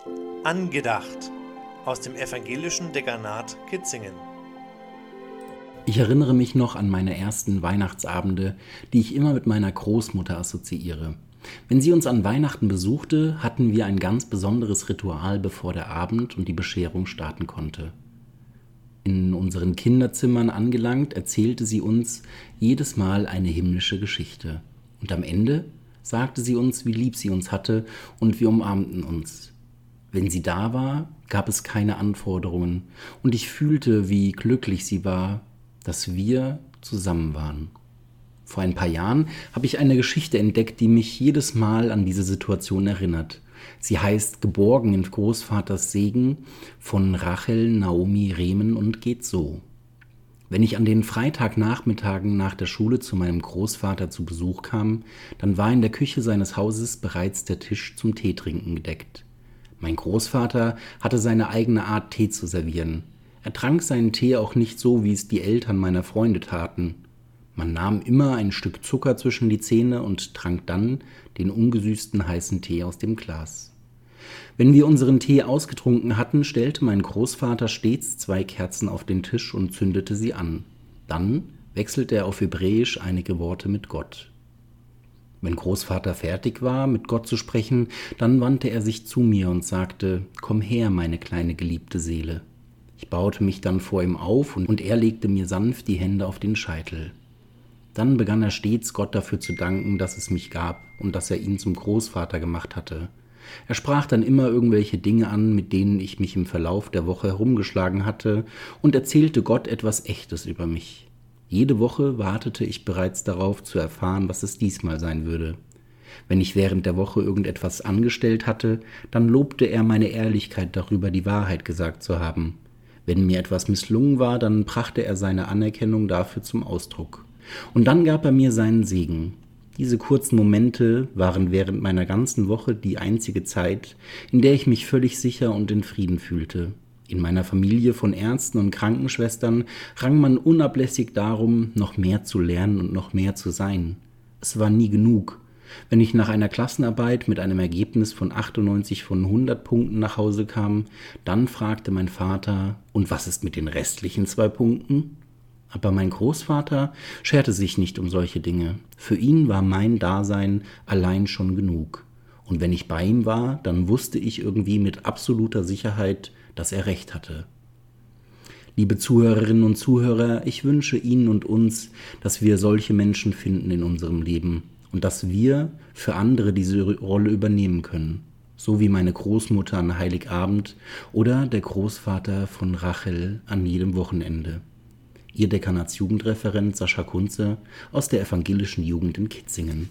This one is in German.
Angedacht aus dem evangelischen Dekanat Kitzingen. Ich erinnere mich noch an meine ersten Weihnachtsabende, die ich immer mit meiner Großmutter assoziiere. Wenn sie uns an Weihnachten besuchte, hatten wir ein ganz besonderes Ritual, bevor der Abend und die Bescherung starten konnte. In unseren Kinderzimmern angelangt, erzählte sie uns jedes Mal eine himmlische Geschichte. Und am Ende sagte sie uns, wie lieb sie uns hatte, und wir umarmten uns. Wenn sie da war, gab es keine Anforderungen, und ich fühlte, wie glücklich sie war, dass wir zusammen waren. Vor ein paar Jahren habe ich eine Geschichte entdeckt, die mich jedes Mal an diese Situation erinnert. Sie heißt Geborgen in Großvaters Segen von Rachel Naomi Rehmen und geht so. Wenn ich an den Freitagnachmittagen nach der Schule zu meinem Großvater zu Besuch kam, dann war in der Küche seines Hauses bereits der Tisch zum Teetrinken gedeckt. Mein Großvater hatte seine eigene Art, Tee zu servieren. Er trank seinen Tee auch nicht so, wie es die Eltern meiner Freunde taten. Man nahm immer ein Stück Zucker zwischen die Zähne und trank dann den ungesüßten heißen Tee aus dem Glas. Wenn wir unseren Tee ausgetrunken hatten, stellte mein Großvater stets 2 Kerzen auf den Tisch und zündete sie an. Dann wechselte er auf Hebräisch einige Worte mit Gott. Wenn Großvater fertig war, mit Gott zu sprechen, dann wandte er sich zu mir und sagte: »Komm her, meine kleine geliebte Seele.« Ich baute mich dann vor ihm auf und er legte mir sanft die Hände auf den Scheitel. Dann begann er stets, Gott dafür zu danken, dass es mich gab und dass er ihn zum Großvater gemacht hatte. Er sprach dann immer irgendwelche Dinge an, mit denen ich mich im Verlauf der Woche herumgeschlagen hatte, und erzählte Gott etwas Echtes über mich. Jede Woche wartete ich bereits darauf, zu erfahren, was es diesmal sein würde. Wenn ich während der Woche irgendetwas angestellt hatte, dann lobte er meine Ehrlichkeit darüber, die Wahrheit gesagt zu haben. Wenn mir etwas misslungen war, dann brachte er seine Anerkennung dafür zum Ausdruck. Und dann gab er mir seinen Segen. Diese kurzen Momente waren während meiner ganzen Woche die einzige Zeit, in der ich mich völlig sicher und in Frieden fühlte. In meiner Familie von Ärzten und Krankenschwestern rang man unablässig darum, noch mehr zu lernen und noch mehr zu sein. Es war nie genug. Wenn ich nach einer Klassenarbeit mit einem Ergebnis von 98 von 100 Punkten nach Hause kam, dann fragte mein Vater: »Und was ist mit den restlichen 2 Punkten?« Aber mein Großvater scherte sich nicht um solche Dinge. Für ihn war mein Dasein allein schon genug. Und wenn ich bei ihm war, dann wusste ich irgendwie mit absoluter Sicherheit, dass er recht hatte. Liebe Zuhörerinnen und Zuhörer, ich wünsche Ihnen und uns, dass wir solche Menschen finden in unserem Leben und dass wir für andere diese Rolle übernehmen können. So wie meine Großmutter an Heiligabend oder der Großvater von Rachel an jedem Wochenende. Ihr Dekanatsjugendreferent Sascha Kunze aus der evangelischen Jugend in Kitzingen.